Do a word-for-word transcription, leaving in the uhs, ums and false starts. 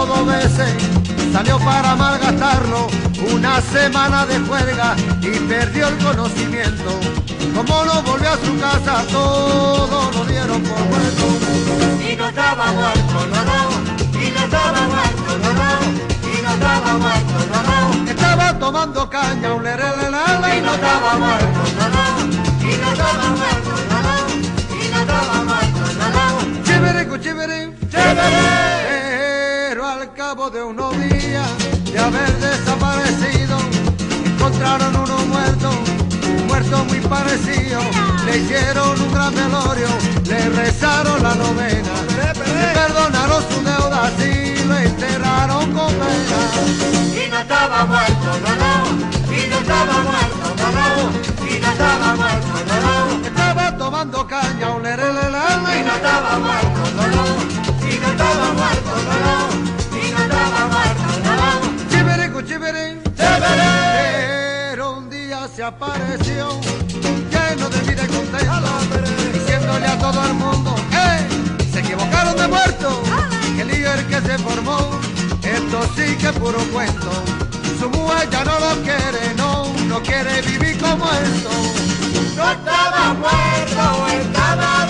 llamó dos veces, salió para malgastarlo, una semana de juerga y perdió el conocimiento. Como no volvió a su casa, todo lo dieron por muerto. Y no estaba muerto, no, no, y no estaba muerto, no, no, y no estaba muerto, no, no. Estaba tomando caña, un lerelelele, Y no estaba muerto, no, no, y no estaba muerto, no, no, y no estaba muerto, no, no. Chiviricu, chivirín, pero al cabo de unos días de haber desaparecido, encontraron uno muerto, muerto muy parecido. Le hicieron un gran velorio, le rezaron la novena, le perdonaron su deuda y lo enterraron con pena. Y no estaba muerto, no, no, y no estaba muerto, no, no, y no estaba muerto, no, no. Estaba tomando caña, un lerelelele, Y no estaba muerto, no, no, y no estaba muerto, no, no, y no estaba muerto, no, no. chiviricu, chivirín, pero un día se apareció, lleno de vida y contento, diciéndole a todo el mundo, ¡eh! Se equivocaron de muerto, que el lío el que se formó, esto sí que es puro cuento. Su mujer ya no lo quiere, no, no quiere vivir como esto. No estaba muerto, estaba